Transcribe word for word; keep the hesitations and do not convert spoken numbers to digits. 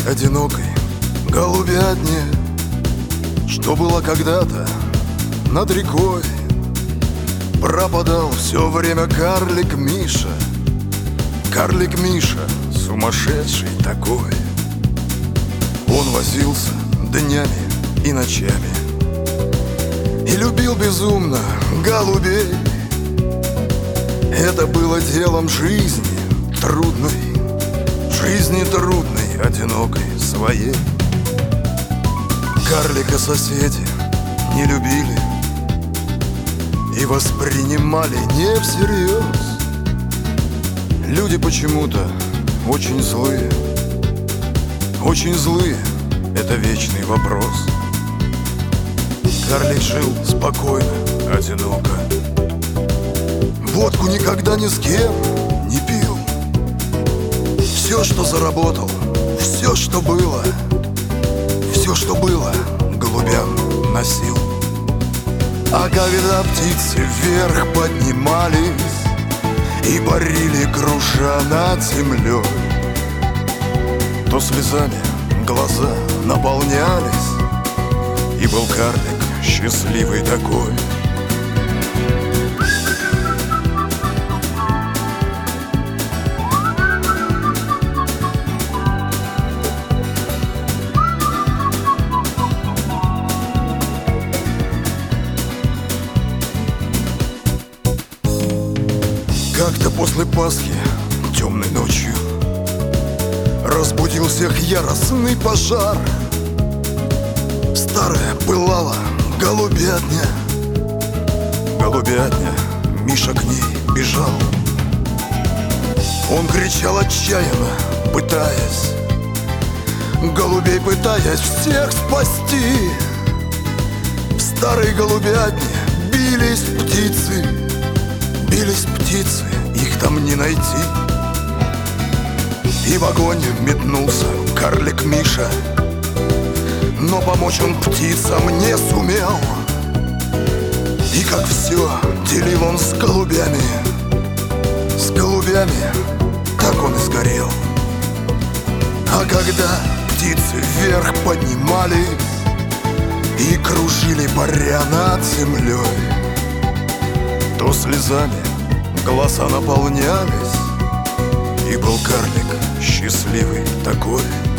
одинокой голубятне, что было когда-то над рекой. Пропадал все время карлик Миша. Карлик Миша, сумасшедший такой. Он возился днями и ночами и любил безумно голубей. Это было делом жизни трудной, жизни трудной, одинокой своей. Карлика соседи не любили и воспринимали не всерьез. Люди почему-то очень злые, очень злые, это вечный вопрос. Карлик жил спокойно, одиноко. Водку никогда ни с кем не пил. Все, что заработал, все, что было, все, что было, голубям носил. А когда птицы вверх поднимались и парили, круша над землей, то слезами глаза наполнялись, и был карлик счастливый такой. Как-то после Пасхи темной ночью разбудил всех яростный пожар. Старая пылала голубятня. Голубятня, Миша к ней бежал. Он кричал отчаянно, пытаясь, голубей пытаясь всех спасти. В старой голубятне бились птицы, бились птицы, их там не найти. И в огонь метнулся карлик Миша, но помочь он птицам не сумел. И как все делил он с голубями, с голубями, так он и сгорел. А когда птицы вверх поднимались и кружили, паря над землей, то слезами глаза наполнялись, и был карлик счастливый такой.